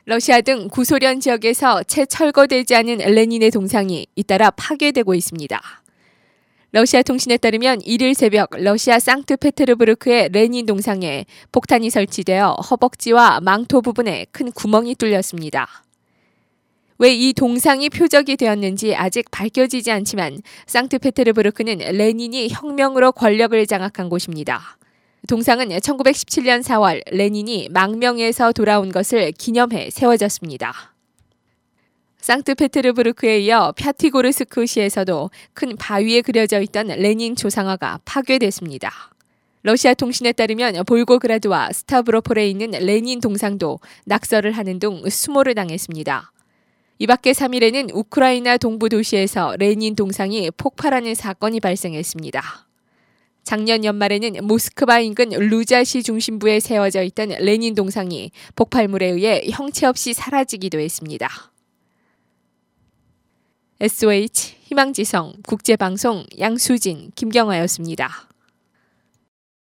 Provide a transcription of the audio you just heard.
러시아 등 구소련 지역에서 채 철거되지 않은 레닌의 동상이 잇따라 파괴되고 있습니다. 러시아 통신에 따르면 1일 새벽 러시아 상트페테르부르크의 레닌 동상에 폭탄이 설치되어 허벅지와 망토 부분에 큰 구멍이 뚫렸습니다. 왜 이 동상이 표적이 되었는지 아직 밝혀지지 않지만 상트페테르부르크는 레닌이 혁명으로 권력을 장악한 곳입니다. 동상은 1917년 4월 레닌이 망명에서 돌아온 것을 기념해 세워졌습니다. 상트페테르부르크에 이어 펴티고르스크시에서도 큰 바위에 그려져 있던 레닌 조상화가 파괴됐습니다. 러시아 통신에 따르면 볼고그라드와 스타브로폴에 있는 레닌 동상도 낙서를 하는 등 수모를 당했습니다. 이 밖에 3일에는 우크라이나 동부 도시에서 레닌 동상이 폭발하는 사건이 발생했습니다. 작년 연말에는 모스크바 인근 루자시 중심부에 세워져 있던 레닌 동상이 폭발물에 의해 형체 없이 사라지기도 했습니다. SOH 희망지성 국제방송 양수진 김경아였습니다.